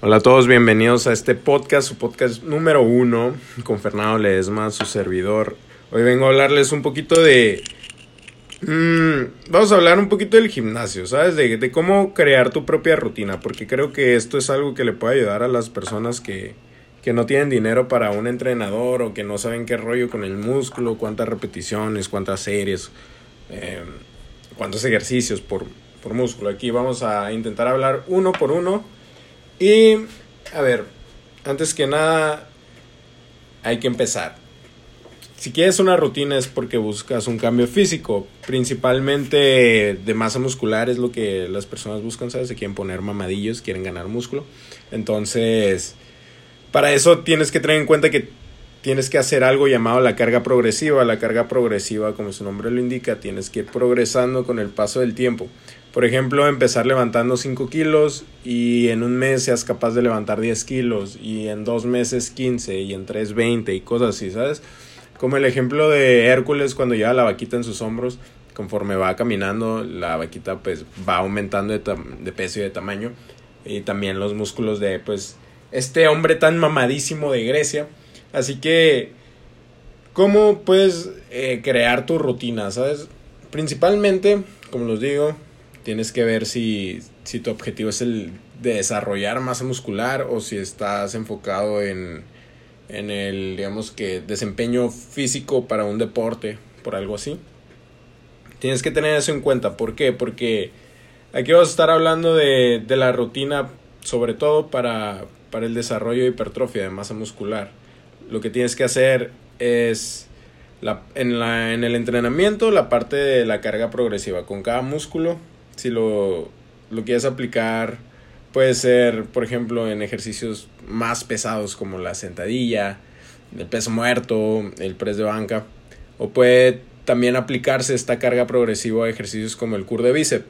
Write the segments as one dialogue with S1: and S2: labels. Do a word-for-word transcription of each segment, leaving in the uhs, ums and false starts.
S1: Hola a todos, bienvenidos a este podcast, su podcast número uno, con Fernando Ledesma, su servidor. Hoy vengo a hablarles un poquito de... Mmm, vamos a hablar un poquito del gimnasio, ¿sabes? De, de cómo crear tu propia rutina, porque creo que esto es algo que le puede ayudar a las personas que, que no tienen dinero para un entrenador o que no saben qué rollo con el músculo, cuántas repeticiones, cuántas series, eh, cuántos ejercicios por, por músculo. Aquí vamos a intentar hablar uno por uno. Y, a ver, antes que nada, hay que empezar. Si quieres una rutina es porque buscas un cambio físico, principalmente de masa muscular es lo que las personas buscan, ¿sabes? Se quieren poner mamadillos, quieren ganar músculo. Entonces, para eso tienes que tener en cuenta que tienes que hacer algo llamado la carga progresiva. La carga progresiva, como su nombre lo indica, tienes que ir progresando con el paso del tiempo. Por ejemplo, empezar levantando cinco kilos y en un mes seas capaz de levantar diez kilos y en dos meses quince y en tres veinte y cosas así, ¿sabes? Como el ejemplo de Hércules cuando lleva la vaquita en sus hombros, conforme va caminando, la vaquita pues va aumentando de, tam- de peso y de tamaño. Y también los músculos de pues este hombre tan mamadísimo de Grecia. Así que, ¿cómo puedes eh, crear tu rutina, sabes? Principalmente, como los digo, tienes que ver si, si tu objetivo es el de desarrollar masa muscular o si estás enfocado en, en el, digamos que, desempeño físico para un deporte, por algo así. Tienes que tener eso en cuenta. ¿Por qué? Porque aquí vamos a estar hablando de, de la rutina, sobre todo para, para el desarrollo de hipertrofia de masa muscular. Lo que tienes que hacer es... La, en, la, en el entrenamiento, la parte de la carga progresiva con cada músculo. Si lo, lo quieres aplicar, puede ser, por ejemplo, en ejercicios más pesados como la sentadilla, el peso muerto, el press de banca. O puede también aplicarse esta carga progresiva a ejercicios como el curl de bíceps.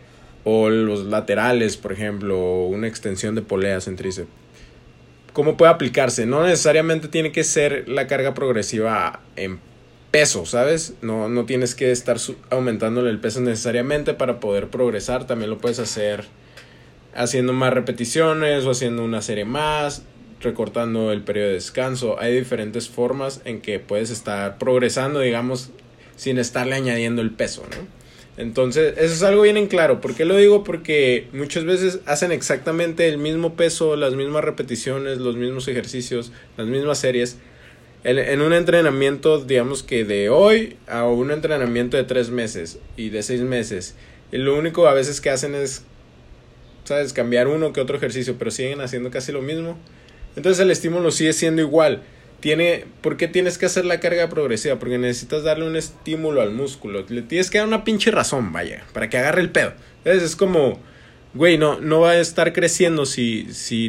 S1: O los laterales, por ejemplo, o una extensión de poleas en tríceps. ¿Cómo puede aplicarse? No necesariamente tiene que ser la carga progresiva en peso, ¿sabes? No, no tienes que estar su- aumentándole el peso necesariamente para poder progresar. También lo puedes hacer haciendo más repeticiones o haciendo una serie más, recortando el periodo de descanso. Hay diferentes formas en que puedes estar progresando, digamos, sin estarle añadiendo el peso, ¿no? Entonces, eso es algo bien en claro. ¿Por qué lo digo? Porque muchas veces hacen exactamente el mismo peso, las mismas repeticiones, los mismos ejercicios, las mismas series, en un entrenamiento, digamos que de hoy a un entrenamiento de tres meses y de seis meses. Y lo único a veces que hacen es, ¿sabes? Cambiar uno que otro ejercicio, pero siguen haciendo casi lo mismo. Entonces el estímulo sigue siendo igual. Tiene, ¿por qué tienes que hacer la carga progresiva? Porque necesitas darle un estímulo al músculo. Le tienes que dar una pinche razón, vaya, para que agarre el pedo. Entonces es como, güey, no, no va a estar creciendo si, si,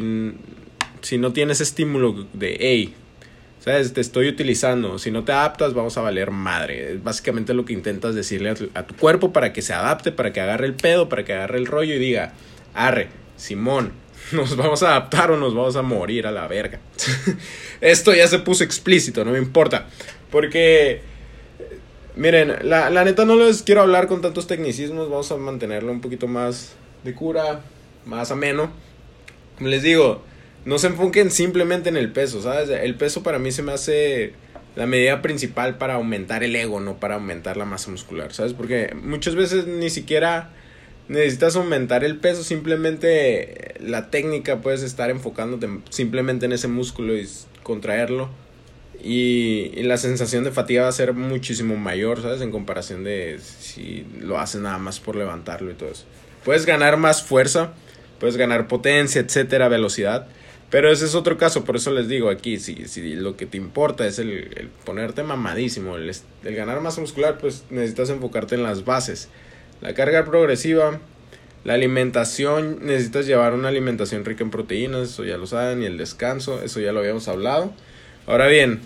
S1: si no tienes estímulo de, hey, ¿sabes? Te estoy utilizando. Si no te adaptas, vamos a valer madre. Es básicamente lo que intentas decirle a tu, a tu cuerpo para que se adapte, para que agarre el pedo, para que agarre el rollo y diga, arre, Simón, nos vamos a adaptar o nos vamos a morir a la verga. Esto ya se puso explícito, no me importa. Porque, miren, la, la neta no les quiero hablar con tantos tecnicismos. Vamos a mantenerlo un poquito más de cura, más ameno. Como les digo, no se enfoquen simplemente en el peso, ¿sabes? El peso para mí se me hace la medida principal para aumentar el ego, no para aumentar la masa muscular, ¿sabes? Porque muchas veces ni siquiera necesitas aumentar el peso, simplemente la técnica, puedes estar enfocándote simplemente en ese músculo y contraerlo. Y, y la sensación de fatiga va a ser muchísimo mayor, ¿sabes? En comparación de si lo haces nada más por levantarlo y todo eso. Puedes ganar más fuerza, puedes ganar potencia, etcétera, velocidad. Pero ese es otro caso, por eso les digo aquí, si, si lo que te importa es el, el ponerte mamadísimo, el, el ganar masa muscular, pues necesitas enfocarte en las bases. La carga progresiva, la alimentación, necesitas llevar una alimentación rica en proteínas, eso ya lo saben, y el descanso, eso ya lo habíamos hablado. Ahora bien,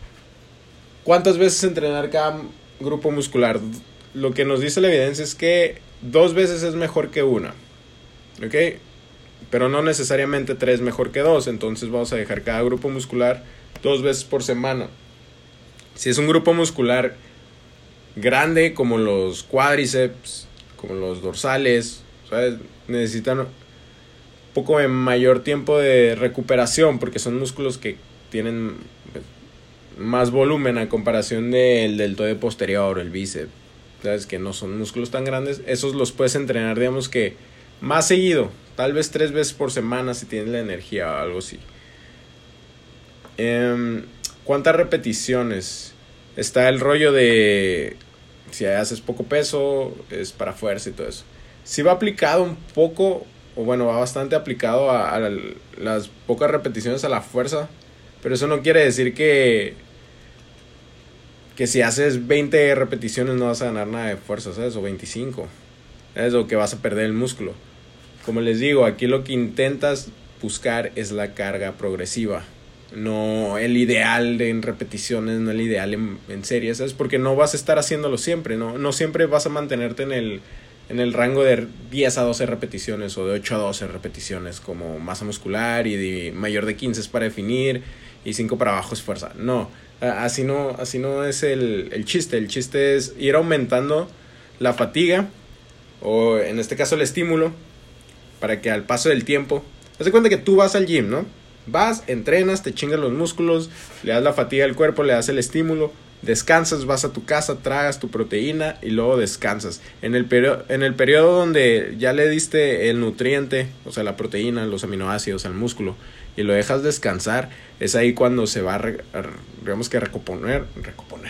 S1: ¿cuántas veces entrenar cada grupo muscular? Lo que nos dice la evidencia es que dos veces es mejor que una, ¿ok? Pero no necesariamente tres mejor que dos. Entonces vamos a dejar cada grupo muscular dos veces por semana. Si es un grupo muscular grande como los cuádriceps, como los dorsales, ¿sabes? Necesitan poco de mayor tiempo de recuperación, porque son músculos que tienen pues, más volumen a comparación del deltoide posterior o el bíceps. Sabes que no son músculos tan grandes. Esos los puedes entrenar, digamos que más seguido, tal vez tres veces por semana si tienes la energía o algo así. Eh, ¿Cuántas repeticiones? Está el rollo de si haces poco peso, es para fuerza y todo eso. Si va aplicado un poco, o bueno, va bastante aplicado a, a las pocas repeticiones a la fuerza, pero eso no quiere decir que que si haces veinte repeticiones no vas a ganar nada de fuerza, ¿sabes? O veinticinco, ¿sabes? O que vas a perder el músculo. Como les digo, aquí lo que intentas buscar es la carga progresiva, no el ideal de en repeticiones, no el ideal en, en series, ¿sabes? Porque no vas a estar haciéndolo siempre, ¿no? No siempre vas a mantenerte en el, en el rango de diez a doce repeticiones o de ocho a doce repeticiones como masa muscular, y de mayor de quince es para definir y cinco para abajo es fuerza. No, así no, así no es el, el chiste. El chiste es ir aumentando la fatiga, o en este caso el estímulo, para que al paso del tiempo, haz de cuenta que tú vas al gym, ¿no? Vas, entrenas, te chingas los músculos, le das la fatiga al cuerpo, le das el estímulo, descansas, vas a tu casa, tragas tu proteína y luego descansas. En el periodo, en el periodo donde ya le diste el nutriente, o sea, la proteína, los aminoácidos al músculo, y lo dejas descansar, es ahí cuando se va a, re, a digamos que recomponer, recomponer,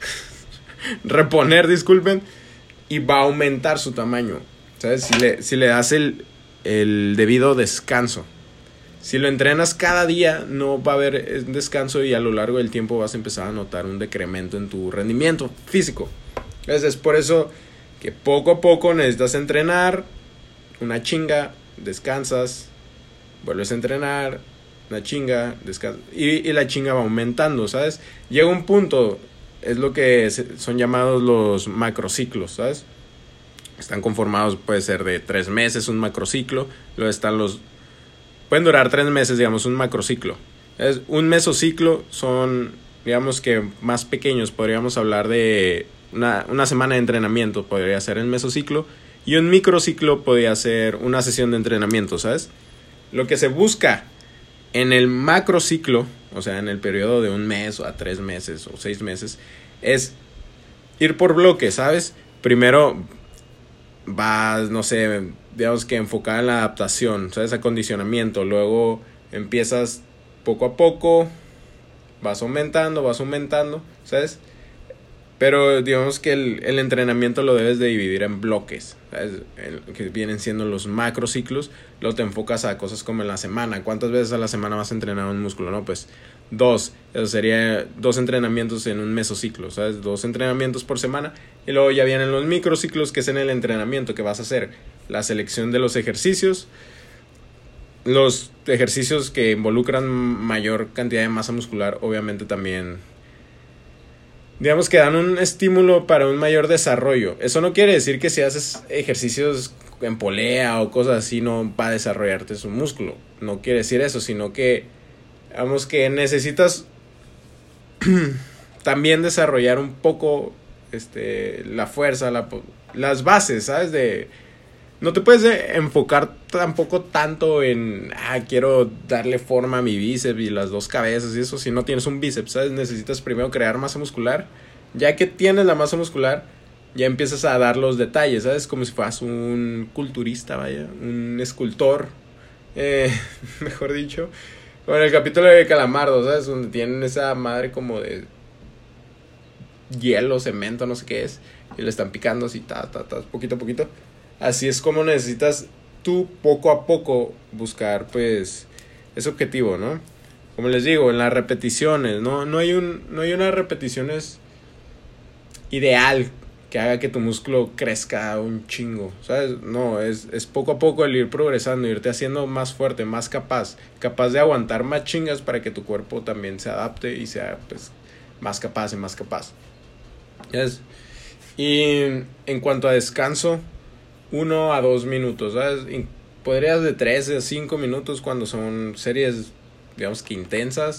S1: reponer, disculpen, y va a aumentar su tamaño, ¿sabes? Si le, si le das el, el debido descanso. Si lo entrenas cada día, no va a haber descanso y a lo largo del tiempo vas a empezar a notar un decremento en tu rendimiento físico. Entonces, es por eso que poco a poco necesitas entrenar una chinga, descansas, vuelves a entrenar, una chinga, descansas, y, y la chinga va aumentando, ¿sabes? Llega un punto, es lo que son llamados los macrociclos, ¿sabes? Están conformados, puede ser de tres meses un macrociclo, luego están los... Pueden durar tres meses, digamos, un macrociclo. Es un mesociclo son, digamos que más pequeños. Podríamos hablar de una, una semana de entrenamiento, podría ser el mesociclo. Y un microciclo podría ser una sesión de entrenamiento, ¿sabes? Lo que se busca en el macrociclo, o sea, en el periodo de un mes o a tres meses o seis meses, es ir por bloques, ¿sabes? Primero vas, no sé, digamos que enfocada en la adaptación, ¿sabes? Acondicionamiento. Luego empiezas poco a poco, vas aumentando, vas aumentando, ¿sabes? Pero digamos que el, el entrenamiento lo debes de dividir en bloques, ¿sabes? El, que vienen siendo los macrociclos. Luego te enfocas a cosas como en la semana. ¿Cuántas veces a la semana vas a entrenar un músculo? No, pues dos. Eso sería dos entrenamientos en un mesociclo, ¿sabes? Dos entrenamientos por semana. Y luego ya vienen los microciclos, que es en el entrenamiento, que vas a hacer la selección de los ejercicios. Los ejercicios que involucran mayor cantidad de masa muscular, obviamente también, digamos que dan un estímulo para un mayor desarrollo. Eso no quiere decir que si haces ejercicios en polea o cosas así no va a desarrollarte su músculo. No quiere decir eso, sino que, digamos que necesitas también desarrollar un poco este, la fuerza, la, las bases, ¿sabes? De... No te puedes enfocar tampoco tanto en, ah, quiero darle forma a mi bíceps y las dos cabezas y eso, si no tienes un bíceps, ¿sabes? Necesitas primero crear masa muscular. Ya que tienes la masa muscular, ya empiezas a dar los detalles, ¿sabes? Como si fueras un culturista, vaya, un escultor, eh, mejor dicho. Como en el capítulo de Calamardo, ¿sabes? Donde tienen esa madre como de hielo, cemento, no sé qué es, y le están picando así, ta, ta, ta, poquito a poquito. Así es como necesitas tú poco a poco buscar, pues, ese objetivo, ¿no? Como les digo, en las repeticiones, ¿no? No hay un, no hay unas repeticiones ideal que haga que tu músculo crezca un chingo, ¿sabes? No, es, es poco a poco el ir progresando, irte haciendo más fuerte, más capaz, capaz de aguantar más chingas para que tu cuerpo también se adapte y sea, pues, más capaz y más capaz. ¿Sabes? Y en cuanto a descanso, uno a dos minutos, ¿sabes? Y podrías de tres a cinco minutos cuando son series, digamos que intensas.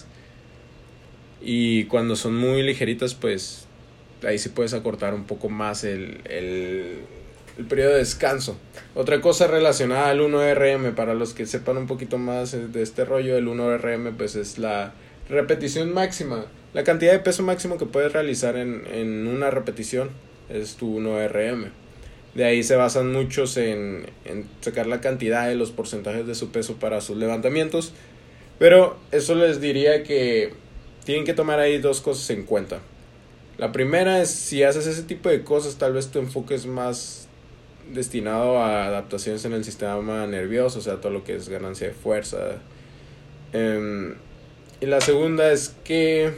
S1: Y cuando son muy ligeritas, pues ahí sí puedes acortar un poco más el, el, el periodo de descanso. Otra cosa relacionada al uno R M, para los que sepan un poquito más de este rollo, el uno R M pues es la repetición máxima, la cantidad de peso máximo que puedes realizar en, en una repetición es tu uno R M. De ahí se basan muchos en, en sacar la cantidad de los porcentajes de su peso para sus levantamientos. Pero eso les diría que tienen que tomar ahí dos cosas en cuenta. La primera es, si haces ese tipo de cosas, tal vez tu enfoque es más destinado a adaptaciones en el sistema nervioso, o sea, todo lo que es ganancia de fuerza. Um, y la segunda es que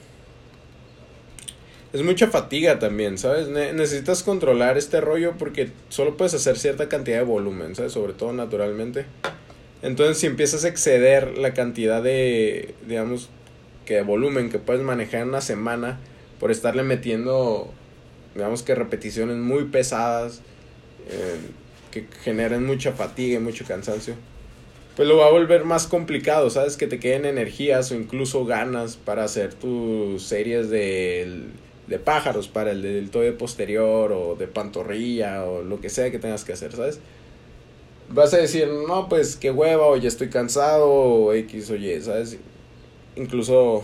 S1: es mucha fatiga también, ¿sabes? Ne- necesitas controlar este rollo porque solo puedes hacer cierta cantidad de volumen, ¿sabes? Sobre todo naturalmente. Entonces, si empiezas a exceder la cantidad de, digamos, que de volumen que puedes manejar en una semana por estarle metiendo, digamos que repeticiones muy pesadas, eh, que generen mucha fatiga y mucho cansancio, pues lo va a volver más complicado, ¿sabes? Que te queden energías o incluso ganas para hacer tus series de, de pájaros, para el deltoide posterior o de pantorrilla o lo que sea que tengas que hacer, ¿sabes? Vas a decir, no, pues qué hueva, o ya estoy cansado, o X o Y, ¿sabes? Incluso,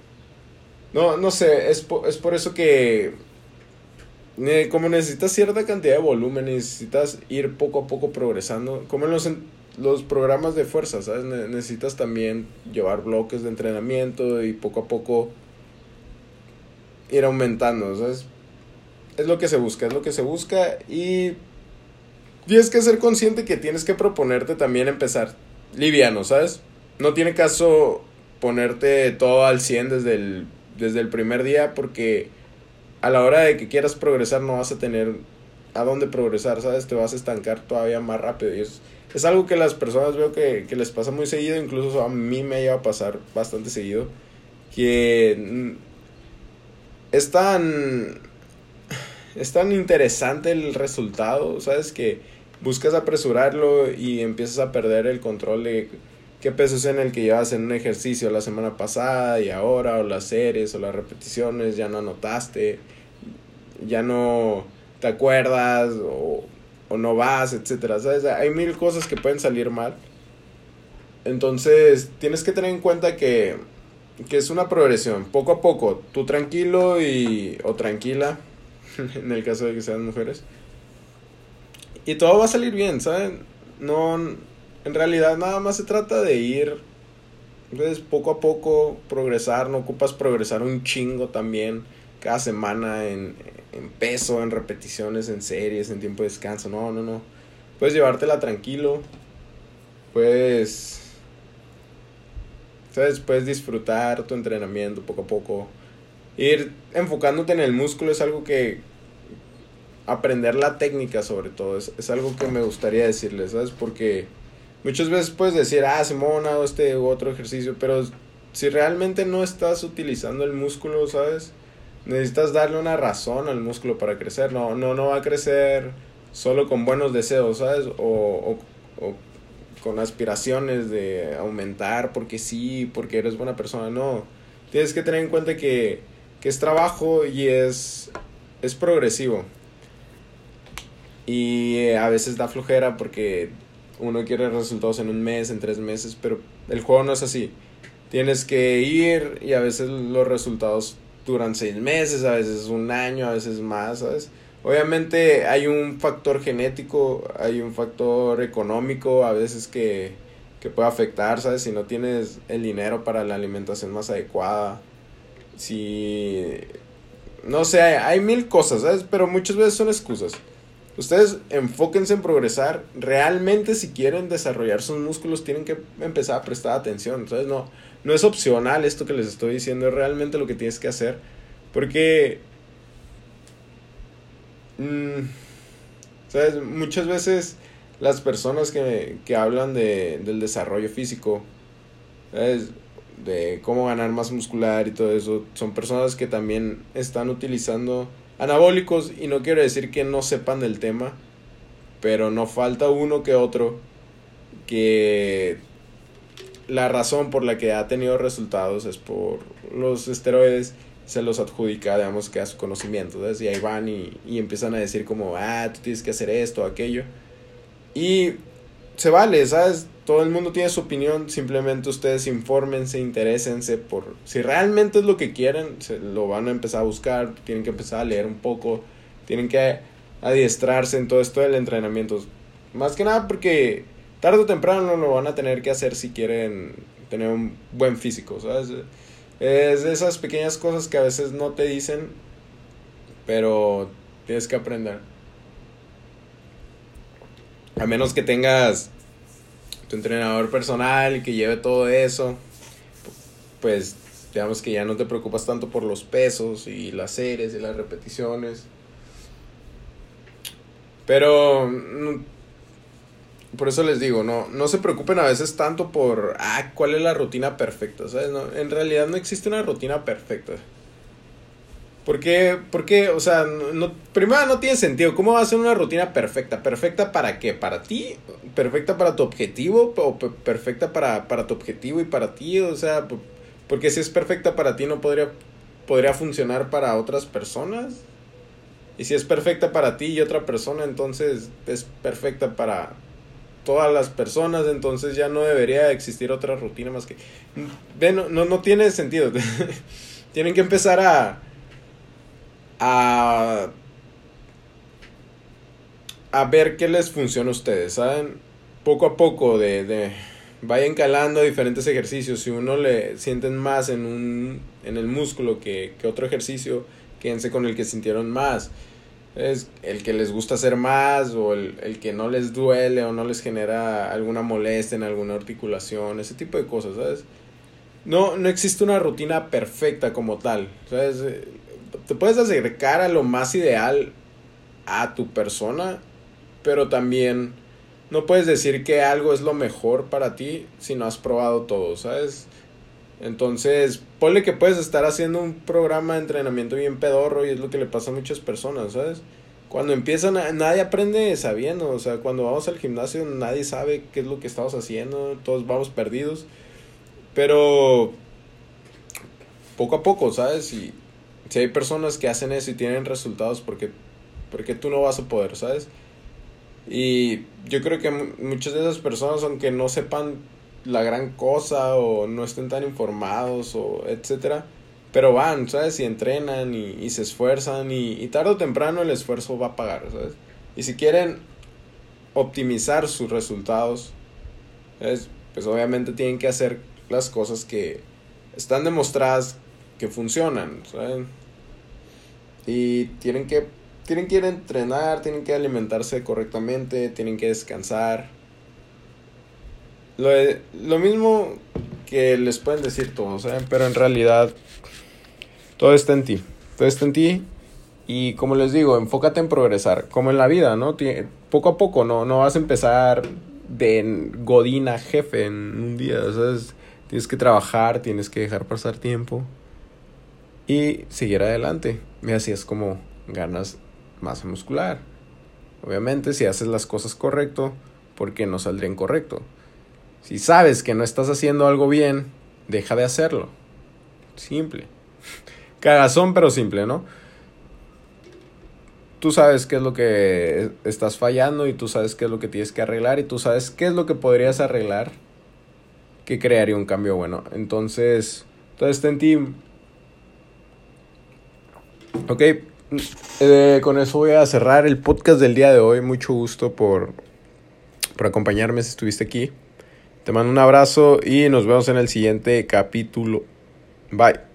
S1: no, no sé, es, po- es por eso que, eh, como necesitas cierta cantidad de volumen, necesitas ir poco a poco progresando, como en los, en- los programas de fuerza, ¿sabes? Ne- necesitas también llevar bloques de entrenamiento y poco a poco ir aumentando, ¿sabes? Es lo que se busca, es lo que se busca y tienes que ser consciente que tienes que proponerte también empezar liviano, ¿sabes? No tiene caso ponerte todo al cien desde el, desde el primer día porque a la hora de que quieras progresar no vas a tener a dónde progresar, ¿sabes? Te vas a estancar todavía más rápido y es, es algo que las personas veo que, que les pasa muy seguido, incluso a mí me lleva a pasar bastante seguido, que es tan, es tan interesante el resultado, ¿sabes? Que buscas apresurarlo y empiezas a perder el control de qué peso es en el que llevas en un ejercicio la semana pasada y ahora, o las series o las repeticiones, ya no anotaste, ya no te acuerdas o, o no vas, etcétera, ¿sabes? Hay mil cosas que pueden salir mal. Entonces tienes que tener en cuenta que, que es una progresión, poco a poco, tú tranquilo y o tranquila, en el caso de que sean mujeres, y todo va a salir bien, ¿saben? No, en realidad nada más se trata de ir, pues, poco a poco progresar. No ocupas progresar un chingo también cada semana en, en peso, en repeticiones, en series, en tiempo de descanso. No, no, no. Puedes llevártela tranquilo. Puedes, ¿sabes? Puedes disfrutar tu entrenamiento poco a poco. Ir enfocándote en el músculo es algo que aprender la técnica sobre todo es, es algo que me gustaría decirles, ¿sabes? Porque muchas veces puedes decir, ah, Simón, hago este u otro ejercicio, pero si realmente no estás utilizando el músculo, ¿sabes? Necesitas darle una razón al músculo para crecer. No, no, no va a crecer solo con buenos deseos, ¿sabes? O, o, o con aspiraciones de aumentar porque sí, porque eres buena persona. No, tienes que tener en cuenta que, que es trabajo y es, es progresivo. Y a veces da flojera porque uno quiere resultados en un mes, en tres meses, pero el juego no es así. Tienes que ir y a veces los resultados duran seis meses, a veces un año, a veces más, ¿sabes? Obviamente hay un factor genético, hay un factor económico a veces que, que puede afectar, ¿sabes? Si no tienes el dinero para la alimentación más adecuada, si... no sé, hay mil cosas, ¿sabes? Pero muchas veces son excusas. Ustedes enfóquense en progresar. Realmente si quieren desarrollar sus músculos tienen que empezar a prestar atención. ¿Sabes? No, no es opcional esto que les estoy diciendo. Es realmente lo que tienes que hacer. Porque... Mmm, ¿sabes? Muchas veces las personas que, que hablan de, del desarrollo físico, ¿sabes? De cómo ganar masa muscular y todo eso, son personas que también están utilizando anabólicos, y no quiero decir que no sepan del tema, pero no falta uno que otro que la razón por la que ha tenido resultados es por los esteroides, se los adjudica, digamos, que a su conocimiento, ¿sabes? Y ahí van y, y empiezan a decir como, ah, tú tienes que hacer esto o aquello. Y se vale, ¿sabes? Todo el mundo tiene su opinión, simplemente ustedes infórmense, interésense por si realmente es lo que quieren, se lo van a empezar a buscar, tienen que empezar a leer un poco, tienen que adiestrarse en todo esto del entrenamiento. Más que nada porque tarde o temprano lo van a tener que hacer si quieren tener un buen físico, ¿sabes? Es de esas pequeñas cosas que a veces no te dicen, pero tienes que aprender. A menos que tengas tu entrenador personal y que lleve todo eso, pues digamos que ya no te preocupas tanto por los pesos y las series y las repeticiones. Pero por eso les digo, no, no se preocupen a veces tanto por, ah, ¿cuál es la rutina perfecta? ¿Sabes? No, en realidad no existe una rutina perfecta. ¿Por qué? Porque, o sea, no, primero no tiene sentido. ¿Cómo va a ser una rutina perfecta? ¿Perfecta para qué? ¿Para ti? ¿Perfecta para tu objetivo? ¿O pe- perfecta para, para tu objetivo y para ti? O sea, p- porque si es perfecta para ti no podría, podría funcionar para otras personas. Y si es perfecta para ti y otra persona, entonces es perfecta para todas las personas. Entonces ya no debería existir otra rutina más que... Ven, no, no, no tiene sentido. Tienen que empezar a... A, a ver qué les funciona a ustedes, ¿saben? Poco a poco de, de vayan calando diferentes ejercicios. Si uno le sienten más en un en el músculo que, que otro ejercicio, quédense con el que sintieron más. Es el que les gusta hacer más o el, el que no les duele o no les genera alguna molestia en alguna articulación, ese tipo de cosas, ¿sabes? No, no existe una rutina perfecta como tal, ¿sabes? Te puedes acercar a lo más ideal a tu persona, pero también no puedes decir que algo es lo mejor para ti si no has probado todo, ¿sabes? Entonces, ponle que puedes estar haciendo un programa de entrenamiento bien pedorro y es lo que le pasa a muchas personas, ¿sabes? Cuando empiezan, a, nadie aprende sabiendo, o sea, cuando vamos al gimnasio nadie sabe qué es lo que estamos haciendo, todos vamos perdidos, pero poco a poco, ¿sabes? Y si hay personas que hacen eso y tienen resultados, porque porque tú no vas a poder, ¿sabes? Y yo creo que muchas de esas personas, aunque no sepan la gran cosa o no estén tan informados o etcétera, pero van, ¿sabes? Y entrenan y, y se esfuerzan y, y tarde o temprano el esfuerzo va a pagar, ¿sabes? Y si quieren optimizar sus resultados, ¿sabes? Pues obviamente tienen que hacer las cosas que están demostradas que funcionan, ¿sabes? Y tienen que tienen que ir a entrenar, tienen que alimentarse correctamente, tienen que descansar. Lo, de, lo mismo que les pueden decir todos, ¿eh? Pero en realidad todo está en ti. Todo está en ti. Y como les digo, enfócate en progresar. Como en la vida, ¿no? Poco a poco, no, no vas a empezar de godín a jefe en un día, ¿sabes? Tienes que trabajar, tienes que dejar pasar tiempo y seguir adelante. Y así es como ganas masa muscular. Obviamente, si haces las cosas correcto, ¿por qué no saldría incorrecto? Si sabes que no estás haciendo algo bien, deja de hacerlo. Simple. Cagazón, pero simple, ¿no? Tú sabes qué es lo que estás fallando y tú sabes qué es lo que tienes que arreglar y tú sabes qué es lo que podrías arreglar que crearía un cambio bueno. Entonces, todo está en ti. Ok, eh, con eso voy a cerrar el podcast del día de hoy. Mucho gusto por, por acompañarme si estuviste aquí. Te mando un abrazo y nos vemos en el siguiente capítulo. Bye.